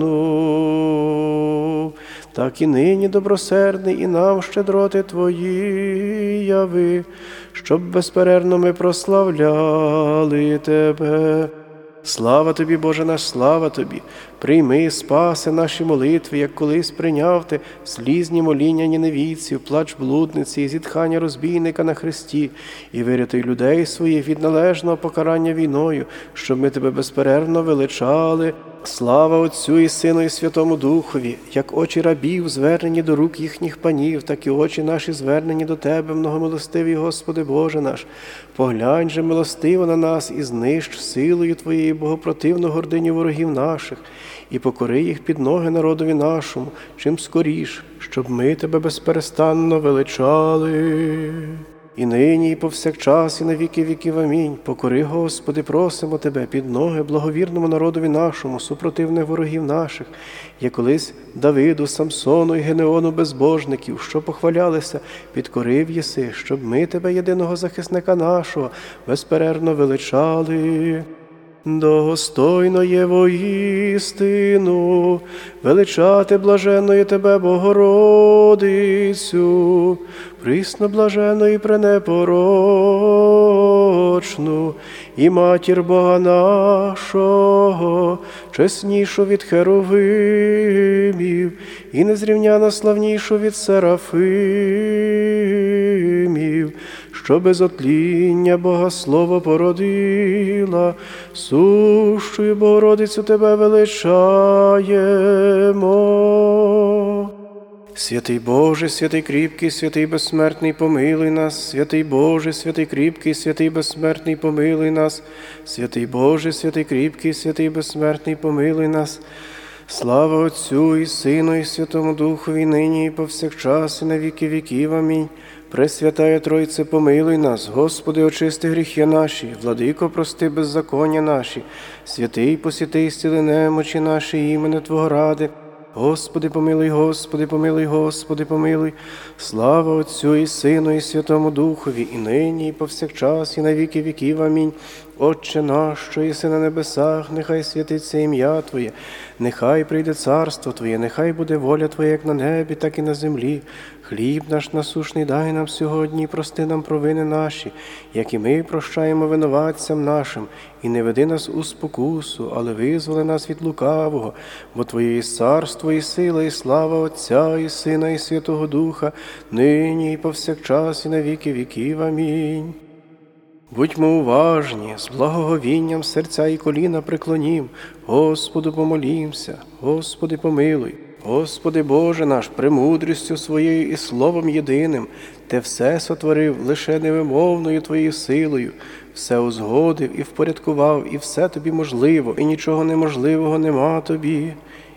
обернув, так і нині, добросердний, і нам щедроти Твої яви, щоб безперервно ми прославляли Тебе. Слава Тобі, Боже наш, слава Тобі! Прийми, спаси наші молитви, як колись прийняв Ти слізні моління ніневійців, плач блудниці і зітхання розбійника на хресті, і вирятуй людей своїх від належного покарання війною, щоб ми Тебе безперервно величали. Слава Отцю і Сину і Святому Духові, як очі рабів звернені до рук їхніх панів, так і очі наші звернені до Тебе, многомилостивий Господи Боже наш. Поглянь же милостиво на нас і знищ силою Твоєю богопротивну гординю ворогів наших, і покори їх під ноги народові нашому, чим скоріш, щоб ми Тебе безперестанно величали. І нині, і повсякчас, і на віки віків. Амінь. Покори, Господи, просимо Тебе під ноги благовірному народові нашому, супротивних ворогів наших, як колись Давиду, Самсону і Генеону безбожників, що похвалялися, підкорив єси, щоб ми Тебе, єдиного захисника нашого, безперервно величали. Достойно є воістину величати блаженною Тебе, Богородицю, присно блаженну і пренепорочну, і матір Бога нашого, чеснішу від херовимів, і незрівняно славнішу від серафимів, що без отління Бога Слово породила, сущою Богородицю Тебе величаємо. Святий Боже, святий кріпкий, святий безсмертний, помилуй нас. Святий Боже, святий кріпкий, святий безсмертний, помилуй нас. Святий Боже, святий кріпкий, святий безсмертний, помилуй нас. Слава Отцю і Сину і Святому Духові, нині і повсякчас, і на віки віків. Амінь. Пресвятая Тройце, помилуй нас. Господи, очисти гріхи наші, Владико, прости беззаконня наші. Святий, посвяти, зціли немочі наші, імене Твого ради. Господи, помилуй, Господи, помилуй, Господи, помилуй. Слава Отцю і Сину і Святому Духові, і нині, і повсякчас, і на віки віків. Амінь. Отче наш, що єси на небесах, нехай святиться ім'я Твоє, нехай прийде царство Твоє, нехай буде воля Твоя, як на небі, так і на землі. Хліб наш насушний дай нам сьогодні, і прости нам провини наші, як і ми прощаємо винуватцям нашим. І не веди нас у спокусу, але визволи нас від лукавого, бо Твоє є царство, і сила, і слава Отця, і Сина, і Святого Духа, нині і повсякчас, і на віки віків. Амінь. Будьмо уважні, з благоговінням серця і коліна преклонім, Господу помолімся, Господи помилуй. Господи Боже наш, премудрістю Своєю і Словом єдиним, Ти все сотворив лише невимовною Твоєю силою, все узгодив і впорядкував, і все Тобі можливо, і нічого неможливого нема Тобі.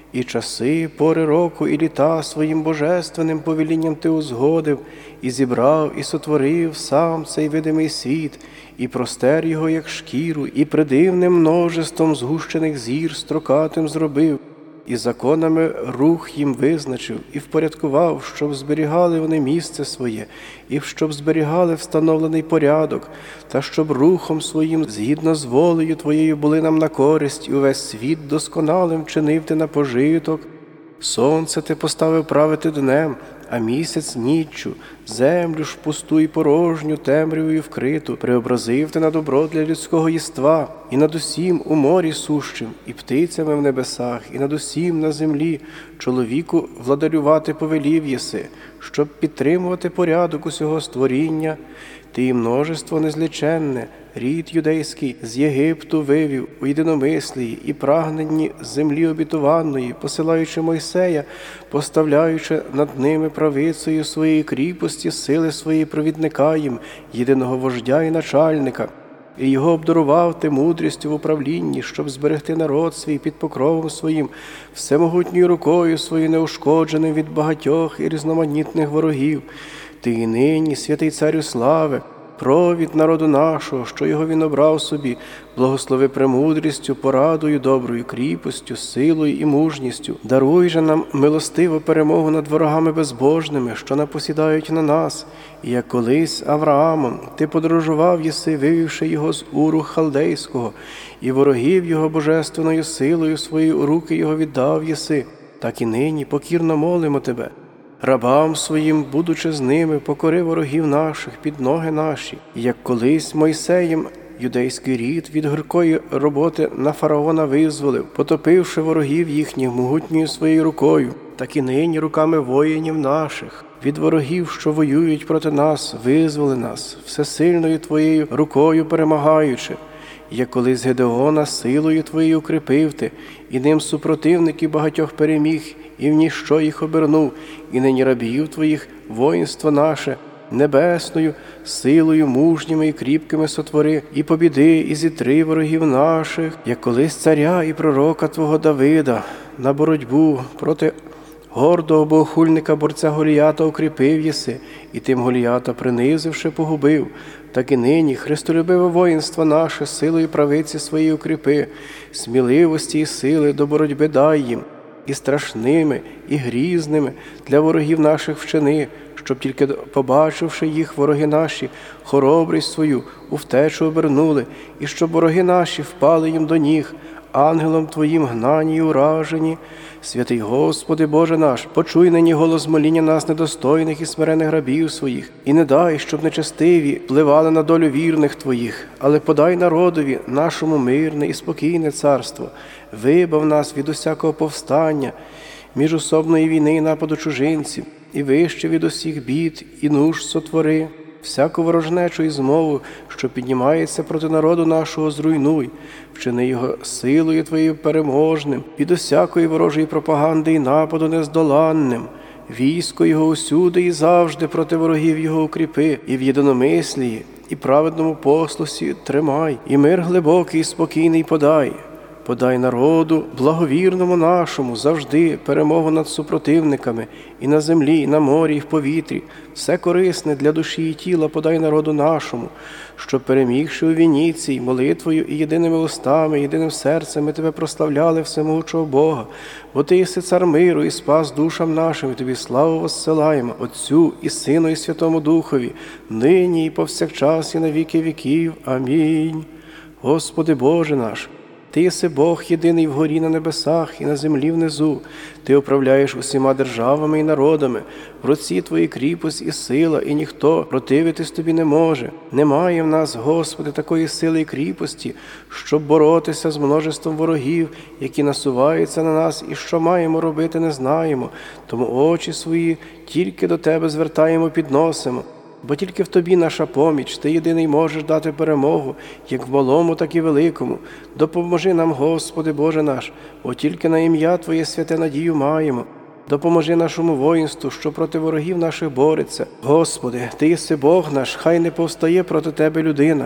І часи, пори року, і літа своїм божественним повелінням ти узгодив, і зібрав, і сотворив сам цей видимий світ, і простер його, як шкіру, і придивним множеством згущених зір строкатим зробив, і законами рух їм визначив, і впорядкував, щоб зберігали вони місце своє, і щоб зберігали встановлений порядок, та щоб рухом своїм, згідно з волею твоєю, були нам на користь, і увесь світ досконалим чинив ти на пожиток. Сонце ти поставив правити днем, а місяць ніччю, землю ж пусту і порожню, темрявою вкриту, преобразив ти на добро для людського єства, і над усім у морі сущим, і птицями в небесах, і над усім на землі, чоловіку владарювати повелів єси, щоб підтримувати порядок усього створіння. Ти і множество незліченне, рід юдейський з Єгипту вивів у єдиномислії і прагненні землі обітованої, посилаючи Мойсея, поставляючи над ними правицею своєї кріпості, сили своєї провідника їм, єдиного вождя і начальника. І його обдарував ти мудрістю в управлінні, щоб зберегти народ свій під покровом своїм, всемогутньою рукою своєю неушкодженим від багатьох і різноманітних ворогів. Ти і нині, святий Царю слави, провід народу нашого, що його він обрав собі, благослови премудрістю, порадою, доброю кріпостю, силою і мужністю. Даруй же нам милостиву перемогу над ворогами безбожними, що напосідають на нас. І як колись Авраамом ти подорожував єси, вивівши його з Уру Халдейського, і ворогів його божественною силою своєю у руки його віддав єси, так і нині покірно молимо тебе. Рабам своїм, будучи з ними, покори ворогів наших під ноги наші, як колись Мойсеєм юдейський рід від гіркої роботи на фараона визволив, потопивши ворогів їхніх могутньою своєю рукою, так і нині руками воїнів наших. Від ворогів, що воюють проти нас, визволи нас, всесильною твоєю рукою перемагаючи. Як колись Гедеона силою твоєю укріпив ти, і ним супротивників багатьох переміг, і в ніщо їх обернув, і нині рабів твоїх воїнство наше, небесною силою мужніми і кріпкими сотвори, і побіди, і зітри ворогів наших, як колись царя і пророка твого Давида на боротьбу проти гордого богохульника борця Голіята укріпив єси, і тим Голіята принизивши погубив. Так і нині христолюбиве воїнство наше силою правиці своєї укріпи, сміливості і сили до боротьби дай їм, і страшними, і грізними для ворогів наших вчини, щоб тільки побачивши їх вороги наші, хоробрість свою у втечу обернули, і щоб вороги наші впали їм до ніг, ангелом Твоїм гнані і уражені. Святий Господи Боже наш, почуй нині голос моління нас недостойних і смирених рабів своїх, і не дай, щоб нечестиві впливали на долю вірних Твоїх, але подай народові нашому мирне і спокійне царство, вибав нас від усякого повстання, міжособної війни і нападу чужинців, і вище від усіх бід і нужд сотвори. Всяку ворожнечу і змову, що піднімається проти народу нашого, зруйнуй, вчини його силою Твоєю переможним, від усякої ворожої пропаганди і нападу нездоланним. Військо його усюди і завжди проти ворогів його укріпи, і в єдиномислії, і праведному послусі тримай, і мир глибокий і спокійний подай. Подай народу, благовірному нашому, завжди перемогу над супротивниками, і на землі, і на морі, і в повітрі. Все корисне для душі і тіла подай народу нашому, щоб, перемігши у війні цій, молитвою і єдиними устами, єдиним серцем ми Тебе прославляли всемогучого Бога. Бо Ти єси цар миру і спас душам нашим, і Тобі славу воссилаємо, Отцю і Сину і Святому Духові, нині і повсякчас і на віки віків. Амінь. Господи Боже наш, Ти єси Бог єдиний вгорі на небесах і на землі внизу. Ти управляєш усіма державами і народами. В руці Твої кріпость і сила, і ніхто противитись Тобі не може. Немає в нас, Господи, такої сили і кріпості, щоб боротися з множеством ворогів, які насуваються на нас, і що маємо робити, не знаємо. Тому очі свої тільки до Тебе звертаємо, підносимо. Бо тільки в Тобі наша поміч, Ти єдиний можеш дати перемогу, як в малому, так і великому. Допоможи нам, Господи Боже наш, бо тільки на ім'я Твоє святе надію маємо. Допоможи нашому воїнству, що проти ворогів наших бореться. Господи, Ти єси Бог наш, хай не повстає проти Тебе людина.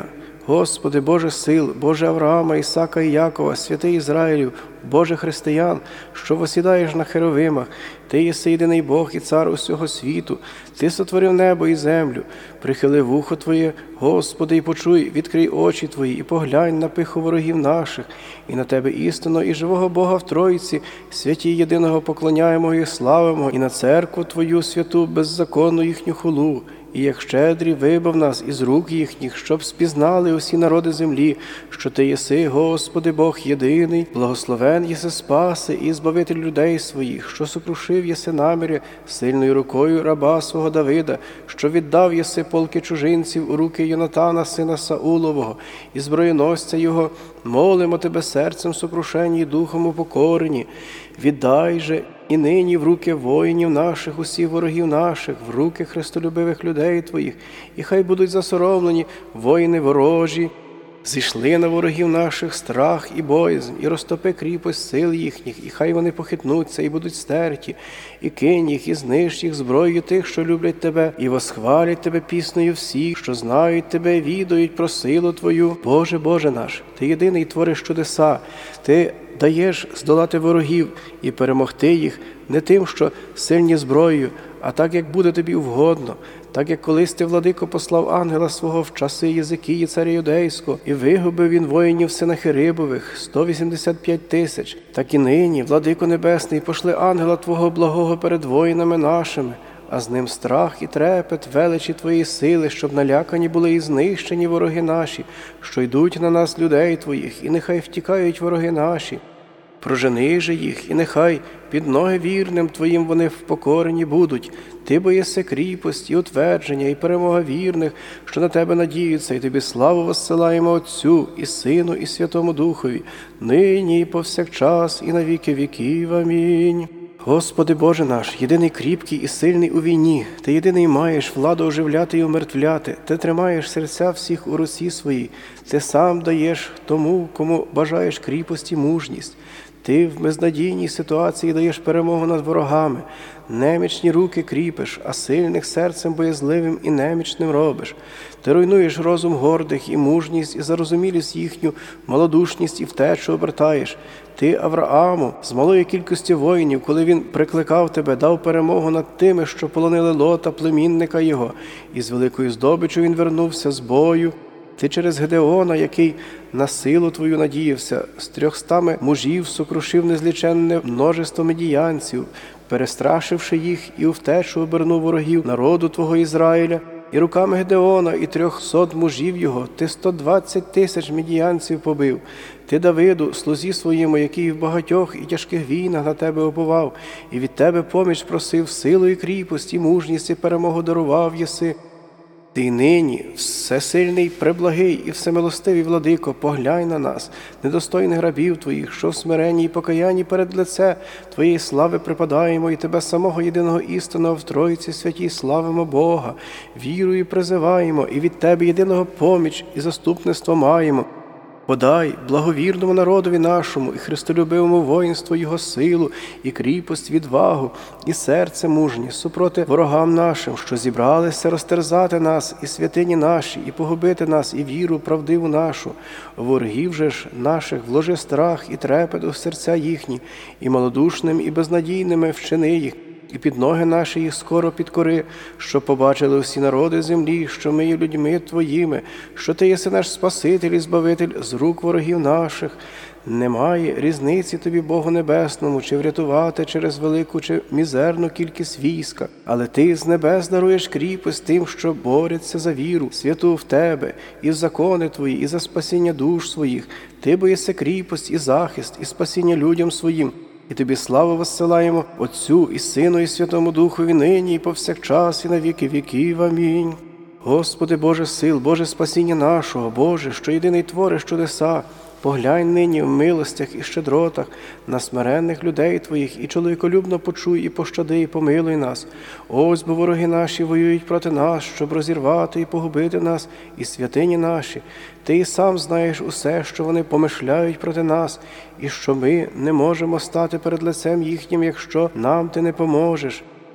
Господи, Боже сил, Боже Авраама, Ісака і Якова, святий Ізраїлів, Боже християн, що восідаєш на херовимах, Ти єси єдиний Бог і Цар усього світу, Ти сотворив небо і землю. Прихили вухо Твоє, Господи, і почуй, відкрий очі Твої, і поглянь на пиху ворогів наших, і на Тебе істинно, і живого Бога в Тройці, святі єдиного поклоняємо і славимо, і на церкву Твою святу, беззаконну їхню хулу. І як щедрі вибав нас із рук їхніх, щоб спізнали усі народи землі, що Ти єси, Господи, Бог єдиний, благословен єси спаси і збавитель людей своїх, що сокрушив єси наміри сильною рукою раба свого Давида, що віддав єси полки чужинців у руки Йонатана, сина Саулового, і зброєносця його. Молимо Тебе серцем сокрушені і духом упокорені. Віддай же і нині в руки воїнів наших, усіх ворогів наших, в руки христолюбивих людей Твоїх, і хай будуть засоромлені воїни ворожі. Зійшли на ворогів наших страх і боязнь, і розтопи кріпость сил їхніх, і хай вони похитнуться і будуть стерті, і кинь їх, і знищ їх зброєю тих, що люблять Тебе, і восхвалять Тебе піснею всіх, що знають Тебе, відають про силу Твою. Боже, Боже наш, Ти єдиний твориш чудеса, Ти даєш здолати ворогів і перемогти їх не тим, що сильні зброєю, а так, як буде Тобі угодно. Так, як колись Ти, владико, послав ангела свого в часи Єзикії, царя Юдейського, і вигубив він воїнів Сенахерибових, сто вісімдесят п'ять тисяч, так і нині, владико небесний, пошли ангела Твого благого перед воїнами нашими, а з ним страх і трепет, величі Твої сили, щоб налякані були і знищені вороги наші, що йдуть на нас людей Твоїх, і нехай втікають вороги наші. Прожени же їх, і нехай під ноги вірним Твоїм вони впокорені будуть. Ти бо єси кріпость і утвердження, і перемога вірних, що на Тебе надіються, і Тобі славу воссилаємо Отцю, і Сину, і Святому Духові, нині і повсякчас, і на віки віків. Амінь. Господи Боже наш, єдиний кріпкий і сильний у війні, Ти єдиний маєш владу оживляти і умертвляти, Ти тримаєш серця всіх у руці своїй, Ти сам даєш тому, кому бажаєш кріпость і мужність. Ти в безнадійній ситуації даєш перемогу над ворогами, немічні руки кріпиш, а сильних серцем боязливим і немічним робиш. Ти руйнуєш розум гордих і мужність, і зарозумілість їхню, малодушність і втечу обертаєш. Ти Аврааму з малої кількості воїнів, коли він прикликав тебе, дав перемогу над тими, що полонили Лота, племінника його, і з великою здобиччю він вернувся з бою. Ти через Гедеона, який на силу Твою надіявся, з трьохстами мужів сокрушив незліченне множество медіянців, перестрашивши їх і у втечу обернув ворогів народу Твого Ізраїля. І руками Гедеона і трьохсот мужів його ти сто двадцять тисяч медіянців побив. Ти Давиду, слузі своєму, який в багатьох і тяжких війнах на тебе оповав, і від тебе поміч просив, силу і кріпость, і мужність, і перемогу дарував єси. Ти нині, всесильний, преблагий і всемилостивий владико, поглянь на нас, недостойних рабів Твоїх, що в смиренні і покаянні перед лице Твоєї слави припадаємо, і Тебе самого єдиного істинного в Тройці святій славимо Бога, вірою призиваємо, і від Тебе єдиного поміч і заступництво маємо. Подай благовірному народові нашому і христолюбивому воїнству його силу, і кріпость, відвагу, і серце мужнє супроти ворогам нашим, що зібралися розтерзати нас, і святині наші, і погубити нас, і віру правдиву нашу. Ворогів же ж наших вложи страх і трепет у серця їхні, і малодушним, і безнадійними вчини їх. І під ноги наші їх скоро підкори, щоб побачили всі народи землі, що ми є людьми Твоїми, що Ти єси наш Спаситель і Збавитель з рук ворогів наших. Немає різниці Тобі, Богу Небесному, чи врятувати через велику чи мізерну кількість війська, але Ти з небес даруєш кріпость тим, що борються за віру, святу в Тебе, і в закони Твої, і за спасіння душ своїх. Ти бо єси кріпость і захист, і спасіння людям своїм. І Тобі славу воссилаємо Отцю і Сину і Святому Духові нині і повсякчас і на віки віків. Амінь. Господи Боже сил, Боже спасіння нашого, Боже, що єдиний твориш чудеса, поглянь нині в милостях і щедротах на смиренних людей Твоїх, і чоловіколюбно почуй, і пощади, і помилуй нас. Ось, бо вороги наші воюють проти нас, щоб розірвати і погубити нас, і святині наші. Ти і сам знаєш усе, що вони помишляють проти нас, і що ми не можемо стати перед лицем їхнім, якщо нам Ти не поможеш.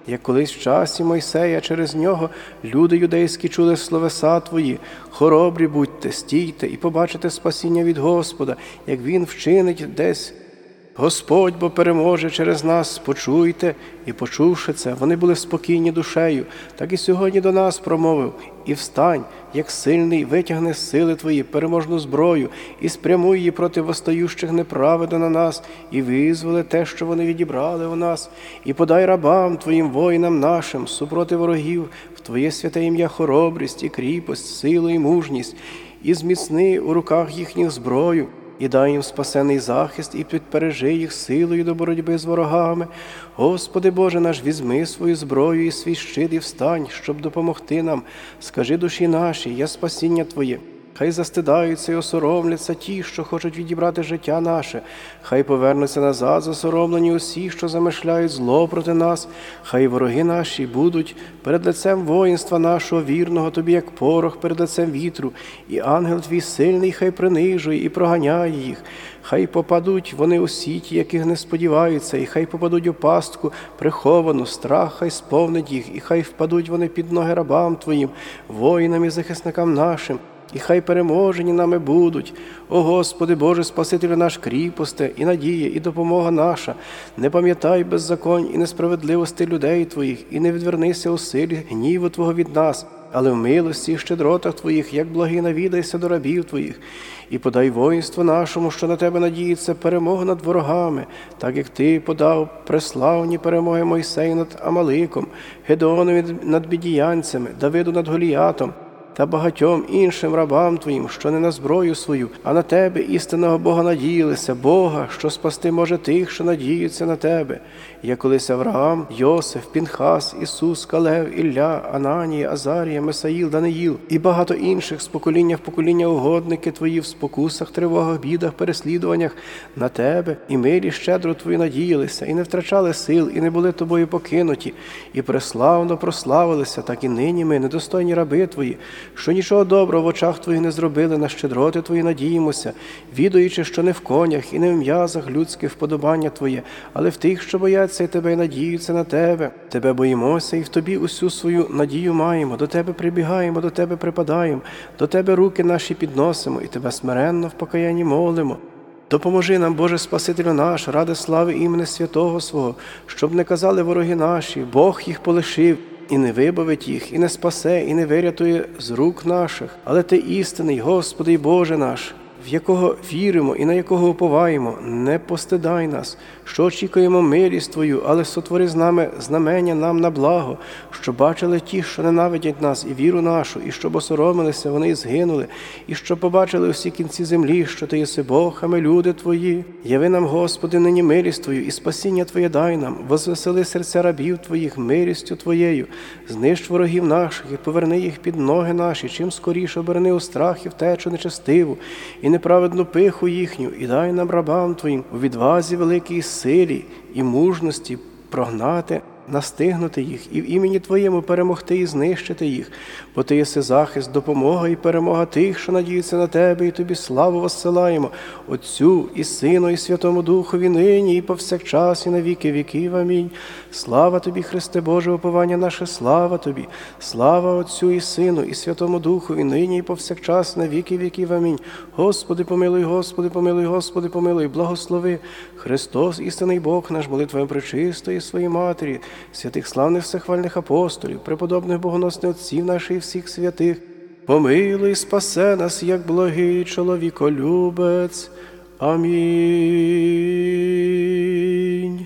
як колись в часі Мойсея через нього люди юдейські чули словеса Твої. Хоробрі будьте, стійте і побачите спасіння від Господа, як Він вчинить десь. Господь, бо переможе через нас, почуйте, і почувши це, вони були спокійні душею, так і сьогодні до нас промовив: і встань, як сильний, витягни з сили Твої переможну зброю, і спрямуй її проти восстаючих неправедно на нас, і визволи те, що вони відібрали у нас, і подай рабам Твоїм воїнам нашим, супроти ворогів, в Твоє святе ім'я хоробрість і кріпость, силу і мужність, і зміцни у руках їхніх зброю, і дай їм спасений захист, і підпережи їх силою до боротьби з ворогами. Господи Боже наш, візьми свою зброю і свій щит, і встань, щоб допомогти нам. Скажи душі нашій: я спасіння Твоє. Хай застидаються і осоромляться ті, що хочуть відібрати життя наше. Хай повернуться назад засоромлені усі, що замишляють зло проти нас. Хай вороги наші будуть перед лицем воїнства нашого вірного Тобі, як порох перед лицем вітру. І ангел Твій сильний хай принижує і проганяє їх. Хай попадуть вони у сіті, яких не сподіваються, і хай попадуть у пастку приховану, страх хай сповнить їх, і хай впадуть вони під ноги рабам Твоїм, воїнам і захисникам нашим. І хай переможені нами будуть. О Господи Боже, Спасителю наш, кріпосте, і надія, і допомога наша. Не пам'ятай беззаконь і несправедливості людей Твоїх, і не відвернися у силі гніву Твого від нас, але в милості і щедротах Твоїх, як благий, навідайся до рабів Твоїх. І подай воїнству нашому, що на Тебе надіється, перемогу над ворогами, так як Ти подав преславні перемоги Мойсею над Амаликом, Гедеонові над Мідіянцями, Давиду над Голіатом, та багатьом іншим рабам Твоїм, що не на зброю свою, а на Тебе, істинного Бога, надіялися, Бога, що спасти може тих, що надіються на Тебе. Як колись Авраам, Йосиф, Пінхас, Ісус, Калев, Ілля, Ананія, Азарія, Месаїл, Даниїл і багато інших з покоління в покоління угодники Твої в спокусах, тривогах, бідах, переслідуваннях на Тебе і милі щедро Твої надіялися, і не втрачали сил, і не були Тобою покинуті, і преславно прославилися, так і нині ми, недостойні раби Твої, що нічого доброго в очах Твоїх не зробили, на щедроти Твої надіємося, відаючи, що не в конях і не в м'язах людських вподобання Твоє, але в тих, що бояться і Тебе і надіються на Тебе. Тебе боїмося і в Тобі усю свою надію маємо, до Тебе прибігаємо, до Тебе припадаємо, до Тебе руки наші підносимо і Тебе смиренно в покаянні молимо. Допоможи нам, Боже Спасителю наш, ради слави імені святого свого, щоб не казали вороги наші: Бог їх полишив, і не вибавить їх, і не спасе, і не вирятує з рук наших. Але Ти істинний, Господи і Боже наш, в якого віримо і на якого уповаємо, не постидай нас, що очікуємо милість Твою, але сотвори з нами знамення нам на благо, щоб бачили ті, що ненавидять нас, і віру нашу, і щоб осоромилися вони і згинули, і щоб побачили усі кінці землі, що Ти єси Бог, а ми люди Твої. Яви нам, Господи, нині милість Твою, і спасіння Твоє дай нам, возвесели серця рабів Твоїх милістю Твоєю, знищ ворогів наших і поверни їх під ноги наші, чим скоріше оберни у страх і втечу нечестиву, і неправедну пиху їхню, і дай нам, рабам Твоїм, у відвазі великій силі і мужності прогнати, настигнути їх і в імені Твоєму перемогти і знищити їх, бо Ти єси захист, допомога і перемога тих, що надіються на Тебе, і Тобі славу воссилаємо, Отцю і Сину і Святому Духові, нині і повсякчас і на віки віків. Амінь. Слава Тобі, Христе Боже, уповання наше, слава Тобі, слава Отцю і Сину і Святому Духові, нині і повсякчас на віки віків. Амінь. Господи, помилуй, Господи, помилуй, Господи, помилуй, благослови. Христос, істинний Бог наш, молитвою пречистої своїй Матері, святих славних всехвальних апостолів, преподобних богоносних отців наших і всіх святих, помилуй, спасе нас, як благий чоловіколюбець. Амінь.